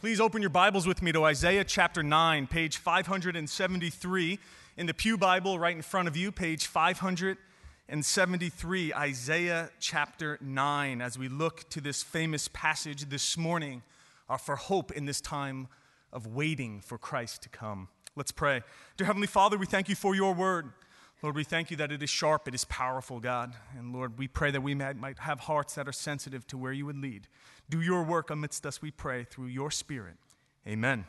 Please open your Bibles with me to Isaiah chapter 9, page 573 in the Pew Bible right in front of you, page 573, Isaiah chapter 9, as we look to this famous passage this morning for hope in this time of waiting for Christ to come. Let's pray. Dear Heavenly Father, we thank you for your word. Lord, we thank you that it is sharp, it is powerful, God. And Lord, we pray that we might have hearts that are sensitive to where you would lead. Do your work amidst us, we pray, through your Spirit. Amen.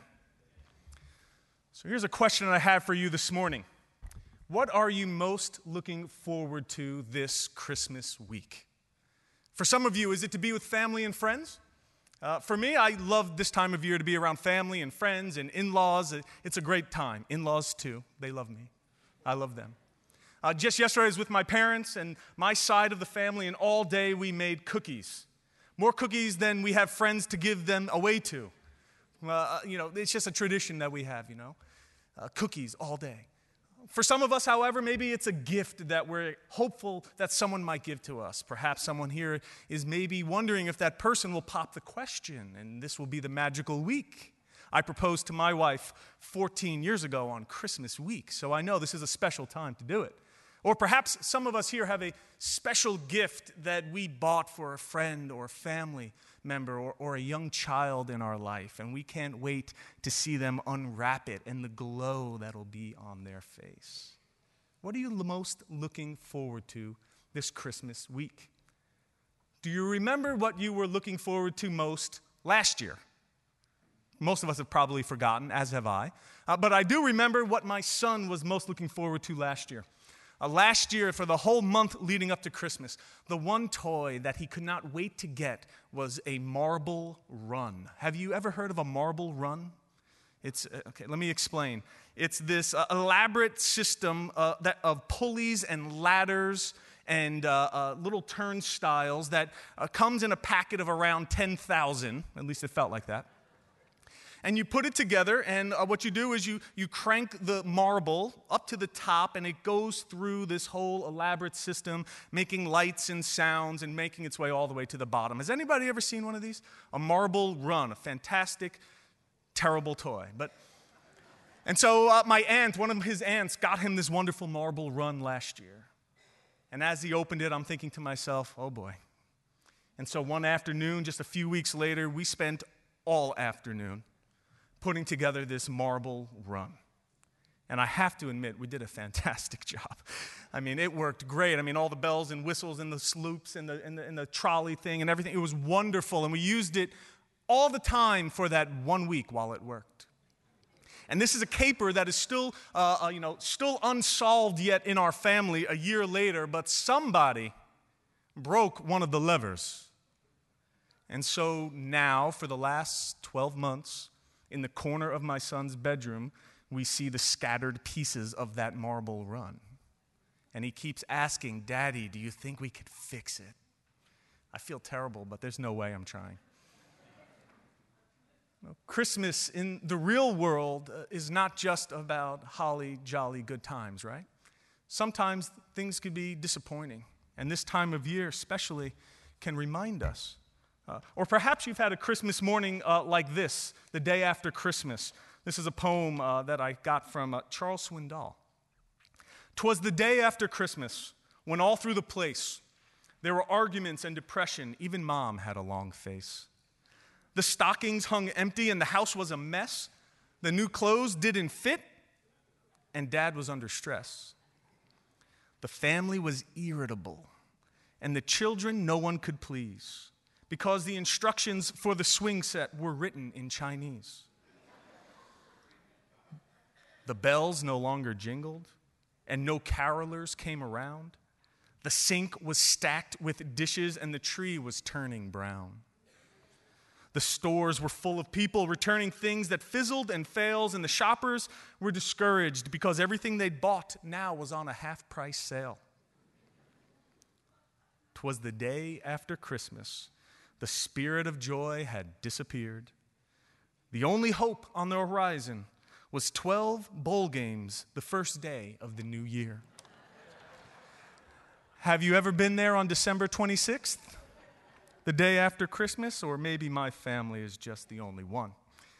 So here's a question I have for you this morning. What are you most looking forward to this Christmas week? For some of you, is it to be with family and friends? For me, I love this time of year to be around family and friends and in-laws. It's a great time. In-laws, too. They love me. I love them. Just yesterday, I was with my parents and my side of the family, and all day we made cookies. More cookies than we have friends to give them away to. It's just a tradition that we have, cookies all day. For some of us, however, maybe it's a gift that we're hopeful that someone might give to us. Perhaps someone here is maybe wondering if that person will pop the question, and this will be the magical week. I proposed to my wife 14 years ago on Christmas week, so I know this is a special time to do it. Or perhaps some of us here have a special gift that we bought for a friend or a family member or a young child in our life, and we can't wait to see them unwrap it and the glow that'll be on their face. What are you most looking forward to this Christmas week? Do you remember what you were looking forward to most last year? Most of us have probably forgotten, as have I. But I do remember what my son was most looking forward to last year. Last year, for the whole month leading up to Christmas, the one toy that he could not wait to get was a marble run. Have you ever heard of a marble run? Okay, let me explain. It's this elaborate system of pulleys and ladders and little turnstiles that comes in a packet of around 10,000. At least it felt like that. And you put it together, and what you do is you crank the marble up to the top, and it goes through this whole elaborate system, making lights and sounds and making its way all the way to the bottom. Has anybody ever seen one of these? A marble run, a fantastic, terrible toy. And so my aunt, one of his aunts, got him this wonderful marble run last year. And as he opened it, I'm thinking to myself, oh boy. And so one afternoon, just a few weeks later, we spent all afternoon putting together this marble run. And I have to admit, we did a fantastic job. I mean, it worked great. I mean, all the bells and whistles and the sloops and the trolley thing and everything, it was wonderful. And we used it all the time for that 1 week while it worked. And this is a caper that is still unsolved yet in our family a year later, but somebody broke one of the levers. And so now, for the last 12 months, in the corner of my son's bedroom, we see the scattered pieces of that marble run. And he keeps asking, Daddy, do you think we could fix it? I feel terrible, but there's no way I'm trying. Christmas in the real world is not just about holly, jolly, good times, right? Sometimes things could be disappointing. And this time of year especially can remind us. Or perhaps you've had a Christmas morning like this, the day after Christmas. This is a poem that I got from Charles Swindoll. "'Twas the day after Christmas, when all through the place there were arguments and depression. Even Mom had a long face. The stockings hung empty and the house was a mess. The new clothes didn't fit, and Dad was under stress. The family was irritable, and the children no one could please, because the instructions for the swing set were written in Chinese. The bells no longer jingled, and no carolers came around. The sink was stacked with dishes, and the tree was turning brown. The stores were full of people returning things that fizzled and failed, and the shoppers were discouraged because everything they'd bought now was on a half-price sale. 'Twas the day after Christmas. The spirit of joy had disappeared. The only hope on the horizon was 12 bowl games the first day of the new year. Have you ever been there on December 26th? The day after Christmas? Or maybe my family is just the only one.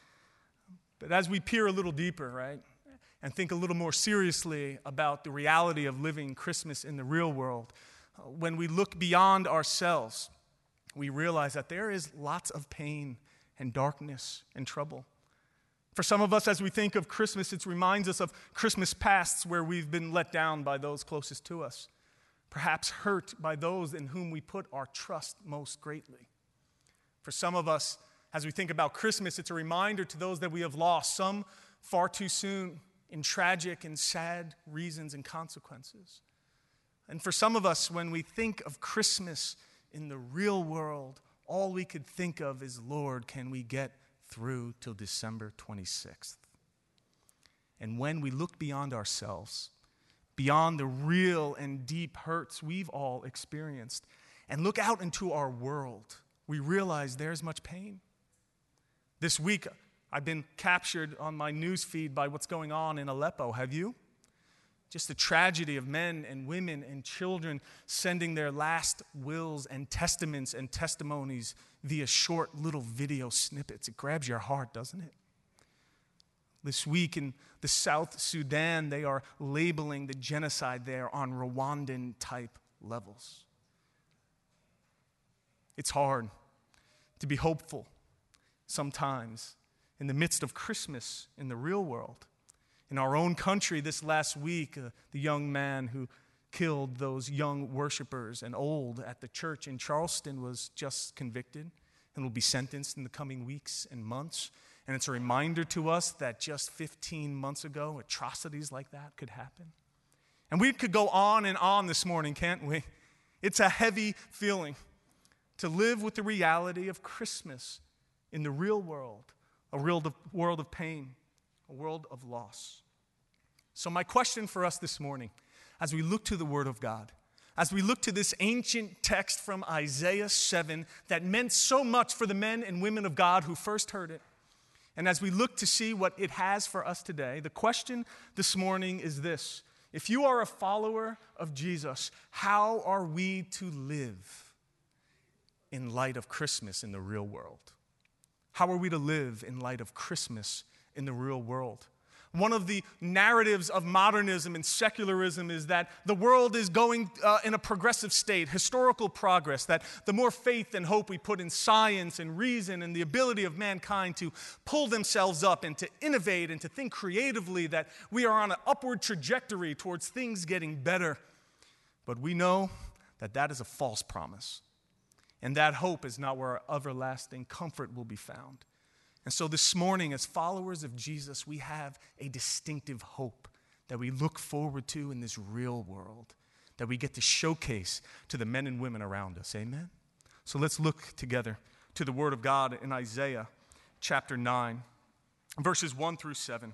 But as we peer a little deeper, right, and think a little more seriously about the reality of living Christmas in the real world, when we look beyond ourselves, we realize that there is lots of pain and darkness and trouble. For some of us, as we think of Christmas, it reminds us of Christmas pasts where we've been let down by those closest to us, perhaps hurt by those in whom we put our trust most greatly. For some of us, as we think about Christmas, it's a reminder to those that we have lost, some far too soon, in tragic and sad reasons and consequences. And for some of us, when we think of Christmas in the real world, all we could think of is, Lord, can we get through till December 26th? And when we look beyond ourselves, beyond the real and deep hurts we've all experienced, and look out into our world, we realize there's much pain. This week, I've been captured on my news feed by what's going on in Aleppo. Have you? Just the tragedy of men and women and children sending their last wills and testaments and testimonies via short little video snippets. It grabs your heart, doesn't it? This week in the South Sudan, they are labeling the genocide there on Rwandan-type levels. It's hard to be hopeful sometimes in the midst of Christmas in the real world. In our own country this last week, the young man who killed those young worshipers and old at the church in Charleston was just convicted and will be sentenced in the coming weeks and months. And it's a reminder to us that just 15 months ago, atrocities like that could happen. And we could go on and on this morning, can't we? It's a heavy feeling to live with the reality of Christmas in the real world, a world of pain, a world of loss. So my question for us this morning, as we look to the Word of God, as we look to this ancient text from Isaiah 7 that meant so much for the men and women of God who first heard it, and as we look to see what it has for us today, the question this morning is this: if you are a follower of Jesus, how are we to live in light of Christmas in the real world? How are we to live in light of Christmas in the real world? One of the narratives of modernism and secularism is that the world is going in a progressive state, historical progress, that the more faith and hope we put in science and reason and the ability of mankind to pull themselves up and to innovate and to think creatively, that we are on an upward trajectory towards things getting better. But we know that that is a false promise. And that hope is not where our everlasting comfort will be found. And so this morning, as followers of Jesus, we have a distinctive hope that we look forward to in this real world, that we get to showcase to the men and women around us. Amen? So let's look together to the Word of God in Isaiah chapter 9, verses 1 through 7.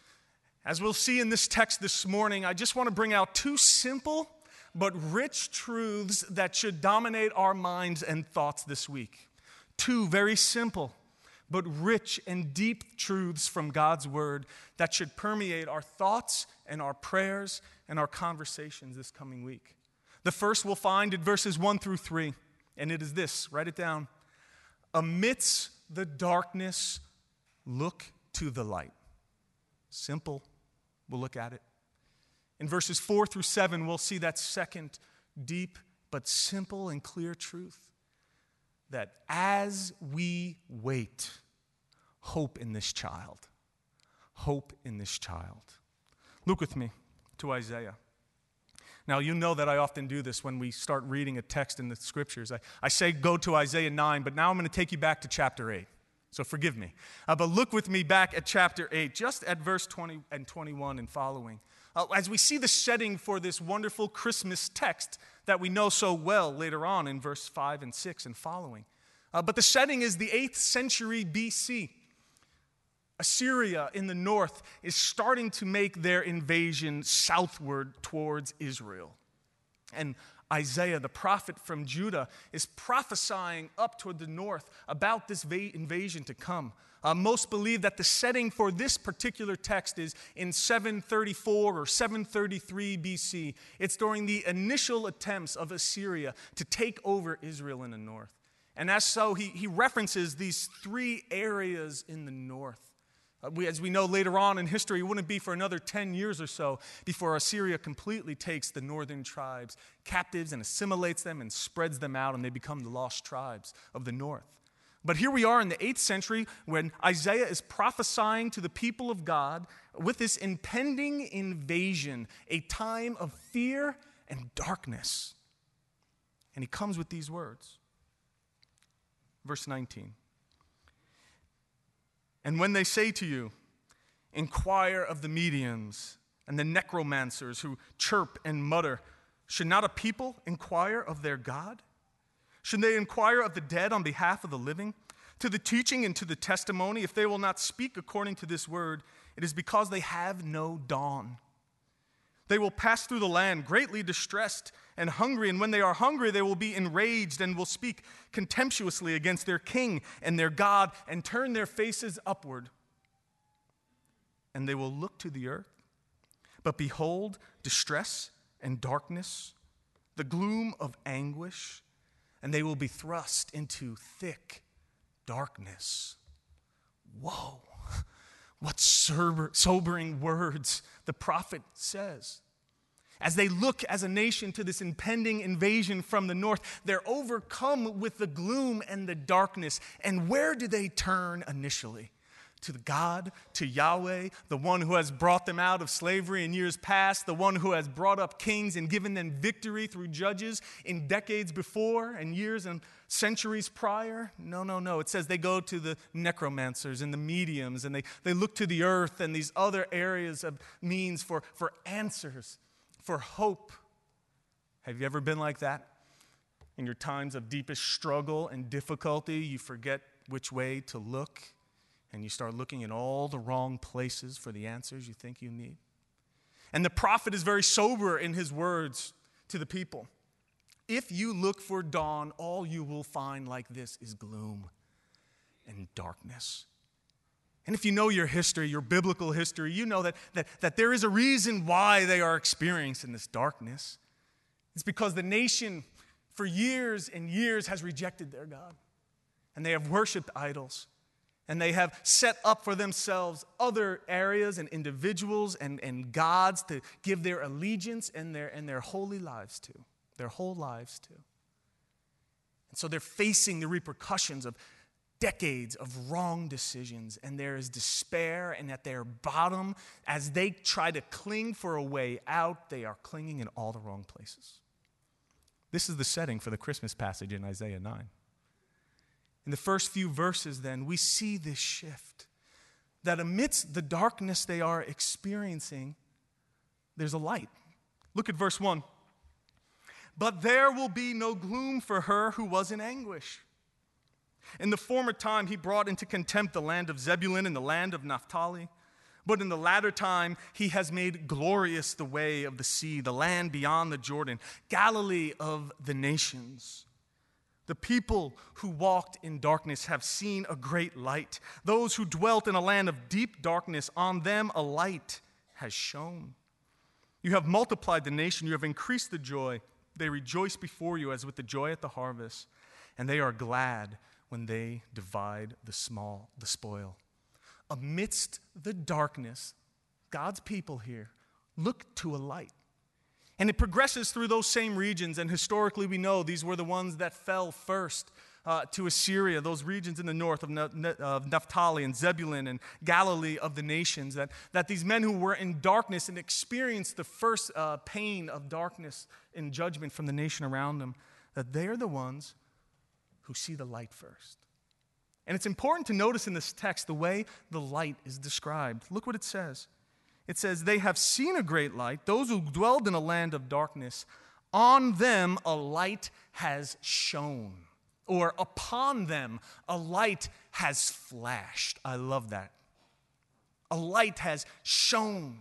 As we'll see in this text this morning, I just want to bring out two simple but rich truths that should dominate our minds and thoughts this week. Two very simple but rich and deep truths from God's Word that should permeate our thoughts and our prayers and our conversations this coming week. The first we'll find in verses 1 through 3, and it is this, write it down: amidst the darkness, look to the light. Simple. We'll look at it. In verses 4 through 7, we'll see that second deep but simple and clear truth, that as we wait, hope in this child. Hope in this child. Look with me to Isaiah. Now, you know that I often do this when we start reading a text in the Scriptures. I say go to Isaiah 9, but now I'm going to take you back to chapter 8. So forgive me. But look with me back at chapter 8, just at verse 20 and 21 and following. As we see the setting for this wonderful Christmas text that we know so well later on in verse 5 and 6 and following. But the setting is the 8th century BC. Assyria in the north is starting to make their invasion southward towards Israel. And Isaiah, the prophet from Judah, is prophesying up toward the north about this invasion to come. Most believe that the setting for this particular text is in 734 or 733 BC. It's during the initial attempts of Assyria to take over Israel in the north. And as so, he references these three areas in the north. As we know later on in history, it wouldn't be for another 10 years or so before Assyria completely takes the northern tribes captives and assimilates them and spreads them out, and they become the lost tribes of the north. But here we are in the 8th century when Isaiah is prophesying to the people of God with this impending invasion, a time of fear and darkness. And he comes with these words. Verse 19. And when they say to you, inquire of the mediums and the necromancers who chirp and mutter, should not a people inquire of their God? Should they inquire of the dead on behalf of the living? To the teaching and to the testimony, if they will not speak according to this word, it is because they have no dawn. They will pass through the land greatly distressed and hungry, and when they are hungry, they will be enraged and will speak contemptuously against their king and their God and turn their faces upward. And they will look to the earth, but behold, distress and darkness, the gloom of anguish, and they will be thrust into thick darkness. Whoa, what sobering words the prophet says. As they look as a nation to this impending invasion from the north, they're overcome with the gloom and the darkness. And where do they turn initially? To God, to Yahweh, the one who has brought them out of slavery in years past, the one who has brought up kings and given them victory through judges in decades before and years and centuries prior? No. It says they go to the necromancers and the mediums, and they look to the earth and these other areas of means for answers, for hope. Have you ever been like that? In your times of deepest struggle and difficulty, you forget which way to look, and you start looking in all the wrong places for the answers you think you need. And the prophet is very sober in his words to the people. If you look for dawn, all you will find like this is gloom and darkness. And if you know your history, your biblical history, you know that there is a reason why they are experiencing this darkness. It's because the nation for years and years has rejected their God. And they have worshiped idols. And they have set up for themselves other areas and individuals and gods to give their allegiance and their holy lives to, their whole lives to. And so they're facing the repercussions of decades of wrong decisions, and there is despair, and at their bottom, as they try to cling for a way out, they are clinging in all the wrong places. This is the setting for the Christmas passage in Isaiah 9. In the first few verses, then, we see this shift, that amidst the darkness they are experiencing, there's a light. Look at verse 1. But there will be no gloom for her who was in anguish. In the former time, he brought into contempt the land of Zebulun and the land of Naphtali. But in the latter time, he has made glorious the way of the sea, the land beyond the Jordan, Galilee of the nations. The people who walked in darkness have seen a great light. Those who dwelt in a land of deep darkness, on them a light has shone. You have multiplied the nation. You have increased the joy. They rejoice before you as with the joy at the harvest, and they are glad when they divide the spoil. Amidst the darkness, God's people here look to a light. And it progresses through those same regions, and historically we know these were the ones that fell first to Assyria, those regions in the north of Naphtali and Zebulun and Galilee of the nations, that these men who were in darkness and experienced the first pain of darkness and judgment from the nation around them, that they're the ones who see the light first. And it's important to notice in this text the way the light is described. Look what it says. It says, they have seen a great light, those who dwelled in a land of darkness, on them a light has shone. Or upon them a light has flashed. I love that. A light has shone.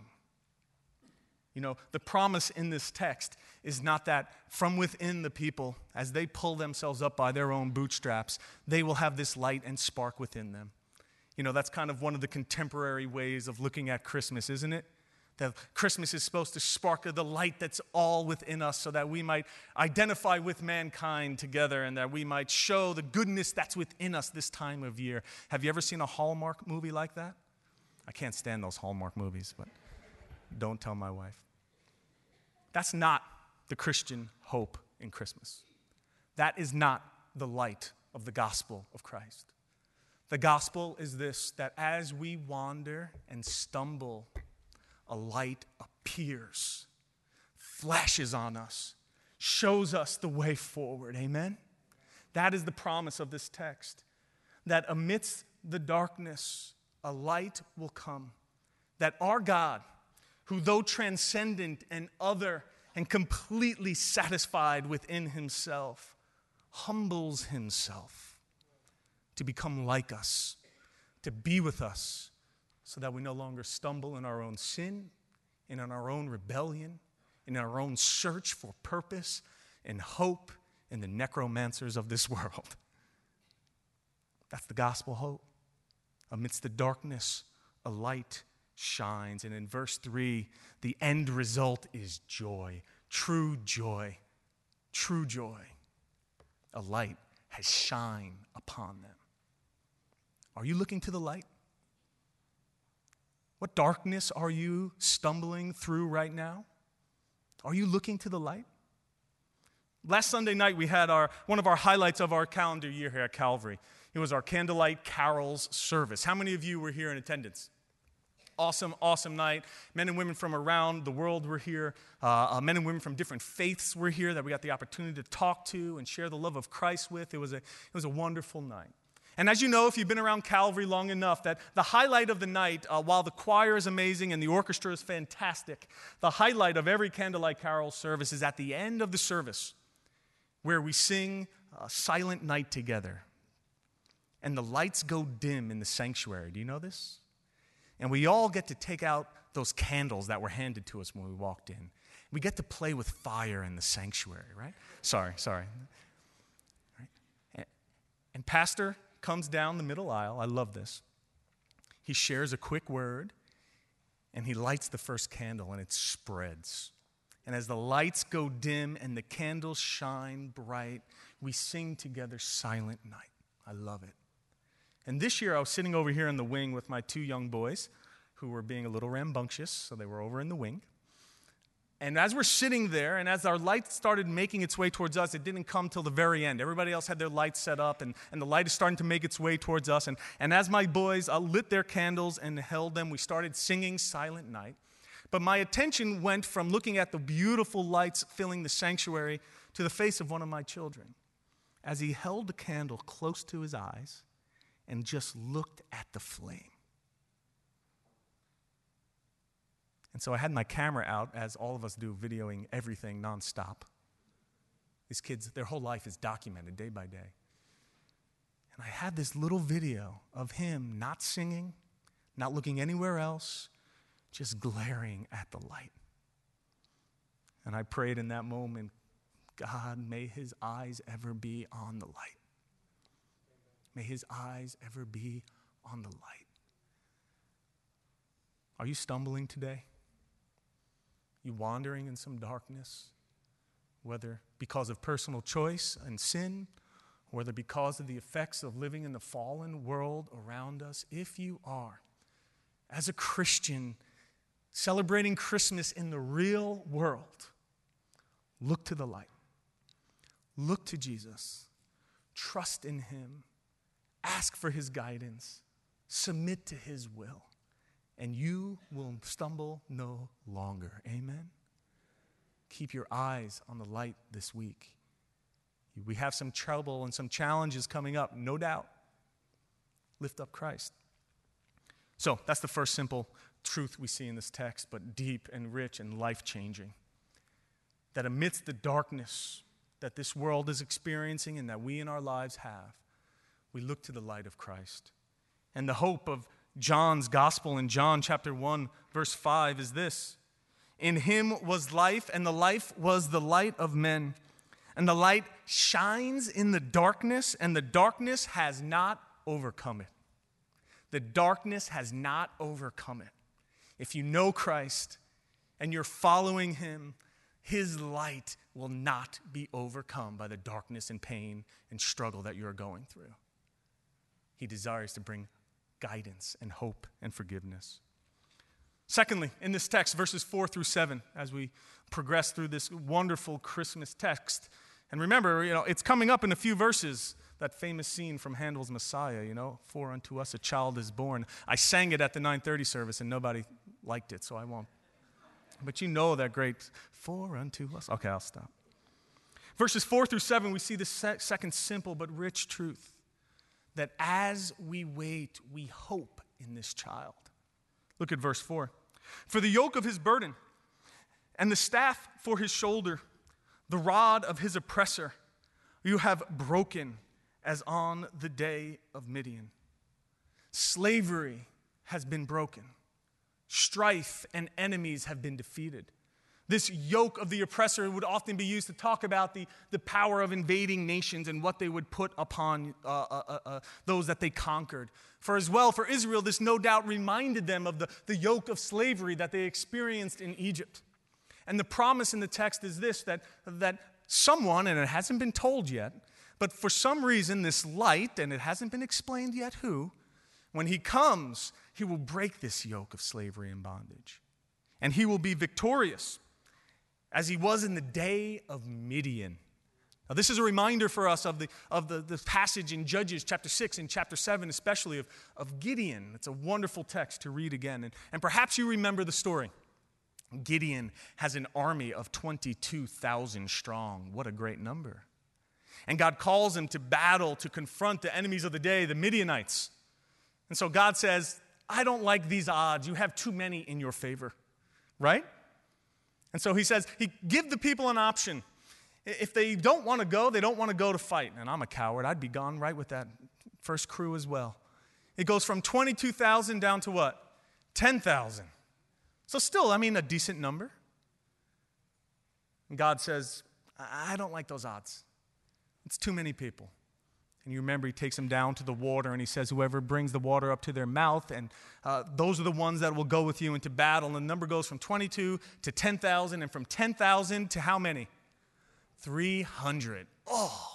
You know, the promise in this text is not that from within the people, as they pull themselves up by their own bootstraps, they will have this light and spark within them. You know, that's kind of one of the contemporary ways of looking at Christmas, isn't it? That Christmas is supposed to spark the light that's all within us so that we might identify with mankind together and that we might show the goodness that's within us this time of year. Have you ever seen a Hallmark movie like that? I can't stand those Hallmark movies, but don't tell my wife. That's not the Christian hope in Christmas. That is not the light of the gospel of Christ. The gospel is this, that as we wander and stumble, a light appears, flashes on us, shows us the way forward. Amen? That is the promise of this text, that amidst the darkness, a light will come, that our God, who though transcendent and other and completely satisfied within himself, humbles himself to become like us, to be with us, so that we no longer stumble in our own sin, and in our own rebellion, in our own search for purpose and hope in the necromancers of this world. That's the gospel hope. Amidst the darkness, a light shines. And in verse 3, the end result is joy, true joy, true joy. A light has shined upon them. Are you looking to the light? What darkness are you stumbling through right now? Are you looking to the light? Last Sunday night, we had one of our highlights of our calendar year here at Calvary. It was our Candlelight Carols service. How many of you were here in attendance? Awesome, awesome night. Men and women from around the world were here. Men and women from different faiths were here that we got the opportunity to talk to and share the love of Christ with. It was a wonderful night. And as you know, if you've been around Calvary long enough, that the highlight of the night, while the choir is amazing and the orchestra is fantastic, the highlight of every Candlelight Carol service is at the end of the service, where we sing Silent Night together. And the lights go dim in the sanctuary. Do you know this? And we all get to take out those candles that were handed to us when we walked in. We get to play with fire in the sanctuary, right? Sorry. And Pastor comes down the middle aisle. I love this. He shares a quick word, and he lights the first candle, and it spreads. And as the lights go dim and the candles shine bright, we sing together Silent Night. I love it. And this year, I was sitting over here in the wing with my two young boys who were being a little rambunctious, so they were over in the wing. And as we're sitting there, and as our light started making its way towards us, it didn't come till the very end. Everybody else had their lights set up, and the light is starting to make its way towards us. And as my boys lit their candles and held them, we started singing Silent Night. But my attention went from looking at the beautiful lights filling the sanctuary to the face of one of my children as he held the candle close to his eyes and just looked at the flame. And so I had my camera out, as all of us do, videoing everything nonstop. These kids, their whole life is documented day by day. And I had this little video of him not singing, not looking anywhere else, just glaring at the light. And I prayed in that moment, God, may his eyes ever be on the light. May his eyes ever be on the light. Are you stumbling today? You wandering in some darkness, whether because of personal choice and sin, or whether because of the effects of living in the fallen world around us? If you are, as a Christian, celebrating Christmas in the real world, look to the light. Look to Jesus. Trust in him. Ask for his guidance. Submit to his will. And you will stumble no longer. Amen? Keep your eyes on the light this week. We have some trouble and some challenges coming up, no doubt. Lift up Christ. So that's the first simple truth we see in this text, but deep and rich and life-changing. That amidst the darkness that this world is experiencing and that we in our lives have, we look to the light of Christ. And the hope of John's gospel in John chapter 1, verse 5 is this. In him was life, and the life was the light of men. And the light shines in the darkness, and the darkness has not overcome it. The darkness has not overcome it. If you know Christ and you're following him, his light will not be overcome by the darkness and pain and struggle that you're going through. He desires to bring guidance and hope and forgiveness. Secondly, in this text, verses 4 through 7, as we progress through this wonderful Christmas text, and remember, it's coming up in a few verses, that famous scene from Handel's Messiah, for unto us a child is born. I sang it at the 9:30 service and nobody liked it, so I won't. But that great, for unto us. Okay, I'll stop. Verses 4 through 7, we see the second simple but rich truth, that as we wait, we hope in this child. Look at verse 4. For the yoke of his burden and the staff for his shoulder, the rod of his oppressor, you have broken as on the day of Midian. Slavery has been broken. Strife and enemies have been defeated. This yoke of the oppressor would often be used to talk about the power of invading nations and what they would put upon those that they conquered. For Israel, this no doubt reminded them of the yoke of slavery that they experienced in Egypt. And the promise in the text is this, that someone, and it hasn't been told yet, but for some reason this light, and it hasn't been explained yet who, when he comes, he will break this yoke of slavery and bondage. And he will be victorious, as he was in the day of Midian. Now, this is a reminder for us of the passage in Judges chapter 6 and chapter 7, especially of Gideon. It's a wonderful text to read again. And perhaps you remember the story. Gideon has an army of 22,000 strong. What a great number. And God calls him to battle, to confront the enemies of the day, the Midianites. And so God says, I don't like these odds. You have too many in your favor, right? And so he says, give the people an option. If they don't want to go, they don't want to go to fight. And I'm a coward. I'd be gone right with that first crew as well. It goes from 22,000 down to what? 10,000. So still, a decent number. And God says, I don't like those odds. It's too many people. And you remember he takes them down to the water and he says, whoever brings the water up to their mouth, and those are the ones that will go with you into battle. And the number goes from 22 to 10,000, and from 10,000 to how many? 300. Oh!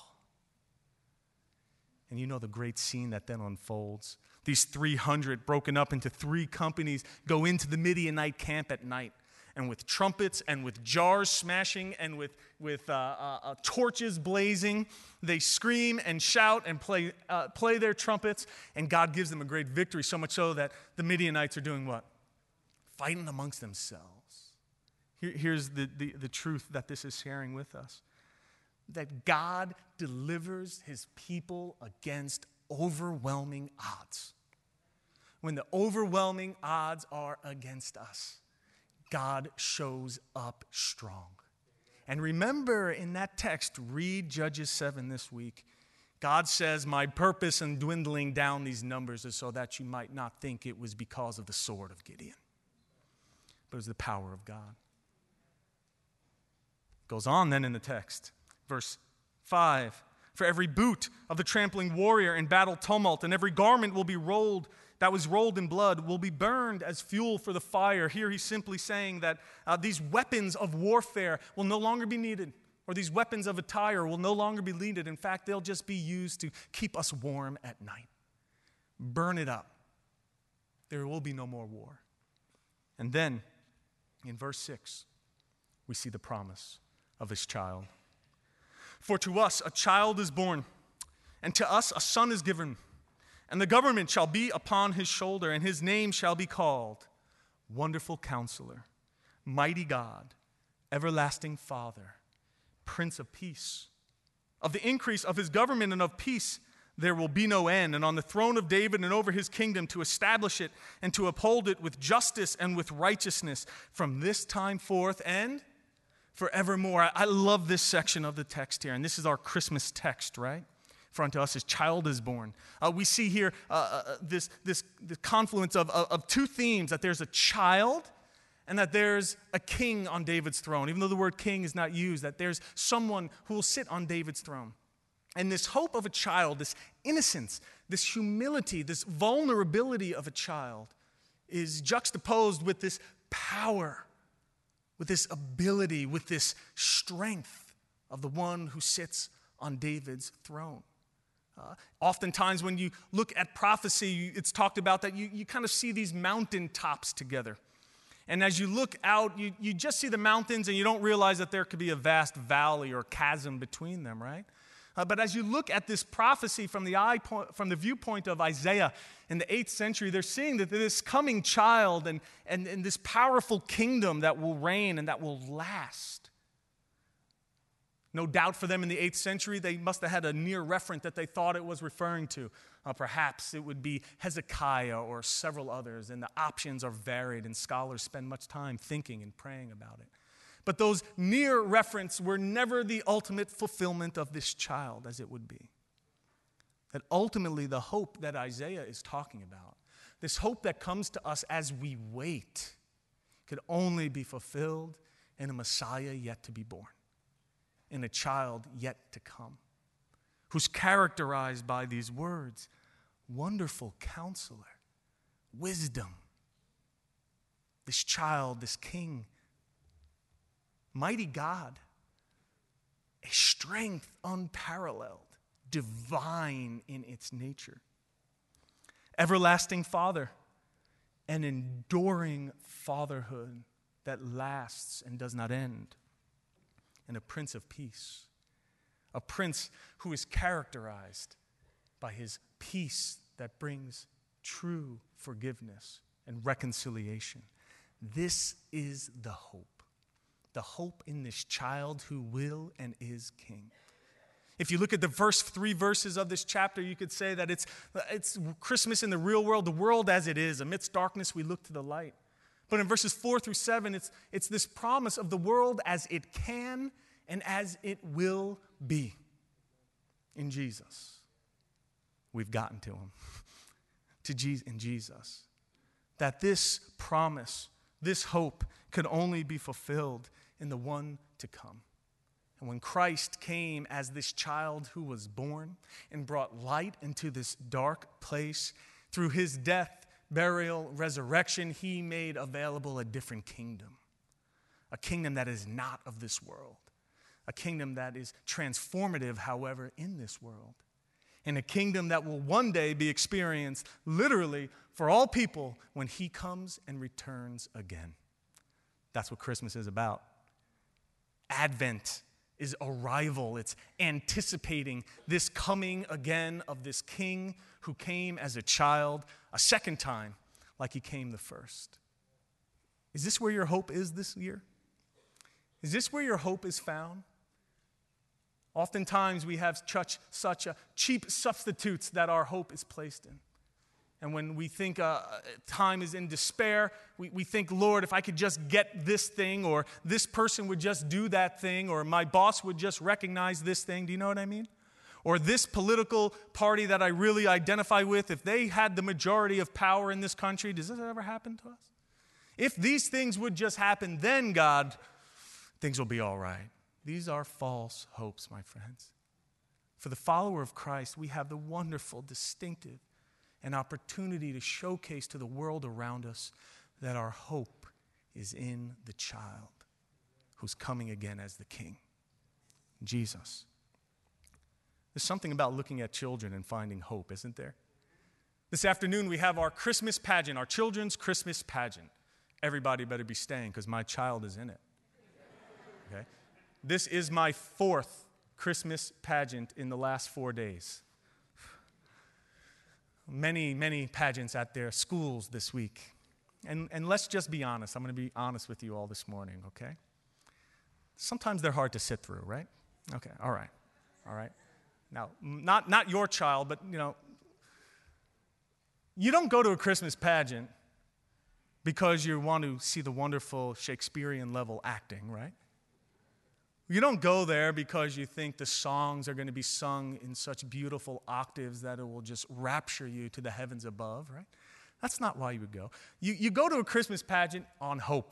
And the great scene that then unfolds. These 300 broken up into 3 companies go into the Midianite camp at night. And with trumpets and with jars smashing and with torches blazing, they scream and shout and play their trumpets, and God gives them a great victory, so much so that the Midianites are doing what? Fighting amongst themselves. Here's the truth that this is sharing with us, that God delivers his people against overwhelming odds. When the overwhelming odds are against us, God shows up strong. And remember in that text, read Judges 7 this week. God says, my purpose in dwindling down these numbers is so that you might not think it was because of the sword of Gideon, but it was the power of God. It goes on then in the text, verse 5. For every boot of the trampling warrior in battle tumult, and every garment that was rolled in blood will be burned as fuel for the fire. Here he's simply saying that these weapons of warfare will no longer be needed, or these weapons of attire will no longer be needed. In fact, they'll just be used to keep us warm at night. Burn it up. There will be no more war. And then, in verse 6, we see the promise of his child. For to us a child is born, and to us a son is given, and the government shall be upon his shoulder, and his name shall be called Wonderful Counselor, Mighty God, Everlasting Father, Prince of Peace. Of the increase of his government and of peace there will be no end, and on the throne of David and over his kingdom, to establish it and to uphold it with justice and with righteousness from this time forth and forevermore. I love this section of the text here, and this is our Christmas text, right? For unto us his child is born. We see here this confluence of 2 themes, that there's a child and that there's a king on David's throne. Even though the word king is not used, that there's someone who will sit on David's throne. And this hope of a child, this innocence, this humility, this vulnerability of a child is juxtaposed with this power, with this ability, with this strength of the one who sits on David's throne. Oftentimes when you look at prophecy, it's talked about that you kind of see these mountain tops together. And as you look out, you just see the mountains and you don't realize that there could be a vast valley or chasm between them, right? But as you look at this prophecy from the viewpoint of Isaiah in the 8th century, they're seeing that this coming child and this powerful kingdom that will reign and that will last. No doubt for them in the 8th century, they must have had a near referent that they thought it was referring to. Perhaps it would be Hezekiah or several others, and the options are varied, and scholars spend much time thinking and praying about it. But those near reference were never the ultimate fulfillment of this child, as it would be. That ultimately the hope that Isaiah is talking about, this hope that comes to us as we wait, could only be fulfilled in a Messiah yet to be born, in a child yet to come, who's characterized by these words: Wonderful Counselor, Wisdom. This child, this King, Mighty God, a strength unparalleled, divine in its nature. Everlasting Father, an enduring fatherhood that lasts and does not end. And a Prince of Peace, a prince who is characterized by his peace that brings true forgiveness and reconciliation. This is the hope in this child who will and is king. If you look at the first 3 verses of this chapter, you could say that it's Christmas in the real world, the world as it is. Amidst darkness, we look to the light. But in verses 4 through 7, it's this promise of the world as it can and as it will be in Jesus. We've gotten to him, in Jesus. That this promise, this hope, could only be fulfilled in the one to come. And when Christ came as this child who was born and brought light into this dark place, through his death, burial, resurrection, he made available a different kingdom. A kingdom that is not of this world. A kingdom that is transformative, however, in this world. And a kingdom that will one day be experienced literally for all people when he comes and returns again. That's what Christmas is about. Advent is arrival. It's anticipating this coming again of this king who came as a child a second time like he came the first. Is this where your hope is this year? Is this where your hope is found? Oftentimes we have such cheap substitutes that our hope is placed in. And when we think time is in despair, we think, Lord, if I could just get this thing, or this person would just do that thing, or my boss would just recognize this thing. Do you know what I mean? Or this political party that I really identify with, if they had the majority of power in this country, does this ever happen to us? If these things would just happen, then God, things will be all right. These are false hopes, my friends. For the follower of Christ, we have the wonderful, distinctive, an opportunity to showcase to the world around us that our hope is in the child who's coming again as the King, Jesus. There's something about looking at children and finding hope, isn't there? This afternoon we have our Christmas pageant, our children's Christmas pageant. Everybody better be staying because my child is in it. Okay? This is my 4th Christmas pageant in the last 4 days. Many, many pageants at their schools this week. And let's just be honest. I'm going to be honest with you all this morning, okay? Sometimes they're hard to sit through, right? Okay, all right. Now, not your child, but, you don't go to a Christmas pageant because you want to see the wonderful Shakespearean level acting, right? You don't go there because you think the songs are going to be sung in such beautiful octaves that it will just rapture you to the heavens above, right? That's not why you would go. You go to a Christmas pageant on hope.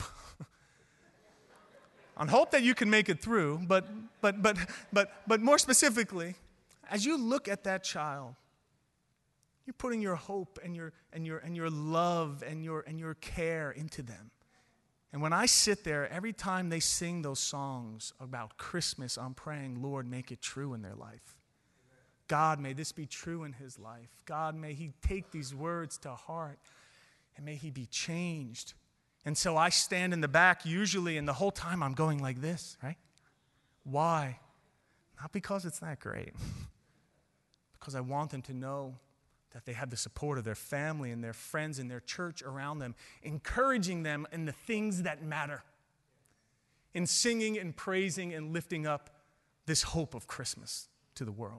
On hope that you can make it through, but more specifically, as you look at that child, you're putting your hope and your love and your care into them. And when I sit there, every time they sing those songs about Christmas, I'm praying, Lord, make it true in their life. God, may this be true in his life. God, may he take these words to heart, and may he be changed. And so I stand in the back usually, and the whole time I'm going like this, right? Why? Not because it's that great. Because I want them to know that they have the support of their family and their friends and their church around them, encouraging them in the things that matter, in singing and praising and lifting up this hope of Christmas to the world.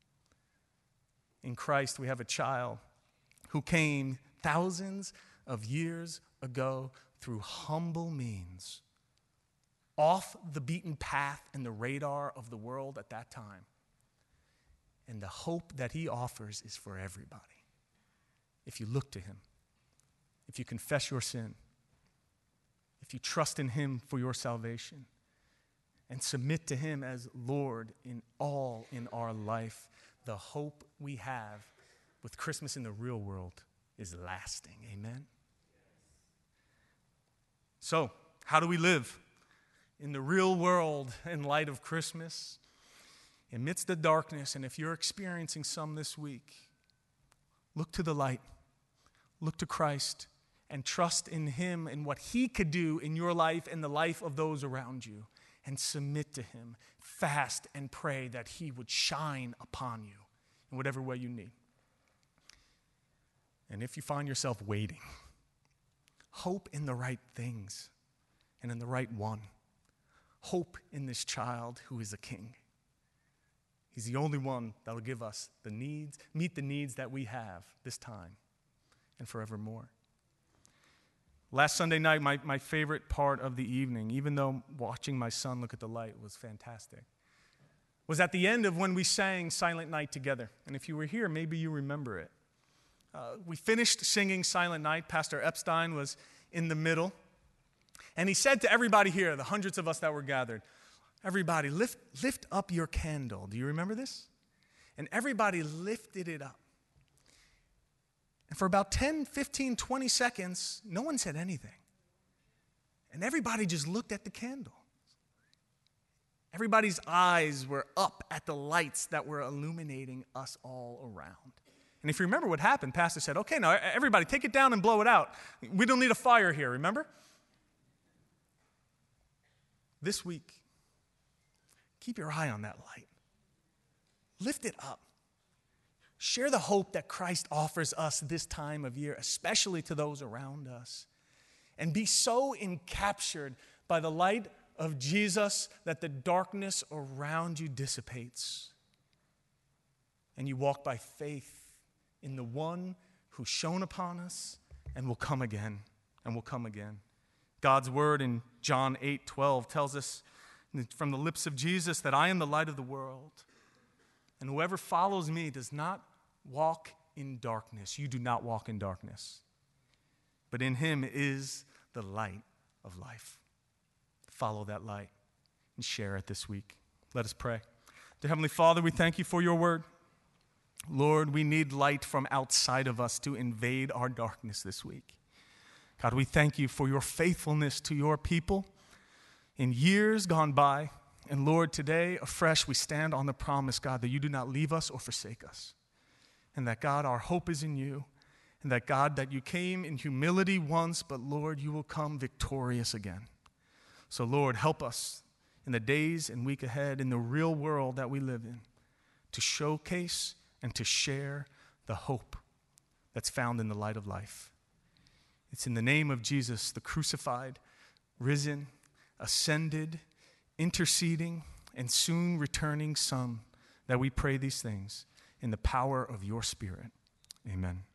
In Christ, we have a child who came thousands of years ago through humble means, off the beaten path and the radar of the world at that time. And the hope that he offers is for everybody. If you look to him, if you confess your sin, if you trust in him for your salvation, and submit to him as Lord in all in our life, the hope we have with Christmas in the real world is lasting. Amen? So, how do we live in the real world in light of Christmas? Amidst the darkness, and if you're experiencing some this week, look to the light, look to Christ, and trust in him and what he could do in your life and the life of those around you, and submit to him. Fast and pray that he would shine upon you in whatever way you need. And if you find yourself waiting, hope in the right things and in the right one. Hope in this child who is a king. He's the only one that will give us the needs, meet the needs that we have this time and forevermore. Last Sunday night, my favorite part of the evening, even though watching my son look at the light was fantastic, was at the end of when we sang Silent Night together. And if you were here, maybe you remember it. We finished singing Silent Night. Pastor Epstein was in the middle. And he said to everybody here, the hundreds of us that were gathered, everybody, lift up your candle. Do you remember this? And everybody lifted it up. And for about 10, 15, 20 seconds, no one said anything. And everybody just looked at the candle. Everybody's eyes were up at the lights that were illuminating us all around. And if you remember what happened, Pastor said, okay, now everybody take it down and blow it out. We don't need a fire here, remember? This week, keep your eye on that light. Lift it up. Share the hope that Christ offers us this time of year, especially to those around us. And be so encaptured by the light of Jesus that the darkness around you dissipates. And you walk by faith in the one who shone upon us and will come again, and will come again. God's word in John 8:12 tells us from the lips of Jesus that I am the light of the world. And whoever follows me does not walk in darkness. You do not walk in darkness. But in him is the light of life. Follow that light and share it this week. Let us pray. Dear Heavenly Father, we thank you for your word. Lord, we need light from outside of us to invade our darkness this week. God, we thank you for your faithfulness to your people in years gone by. And Lord, today, afresh, we stand on the promise, God, that you do not leave us or forsake us. And that, God, our hope is in you. And that, God, that you came in humility once, but Lord, you will come victorious again. So, Lord, help us in the days and week ahead, in the real world that we live in, to showcase and to share the hope that's found in the light of life. It's in the name of Jesus, the crucified, risen, ascended, interceding, and soon returning Son, that we pray these things in the power of your Spirit. Amen.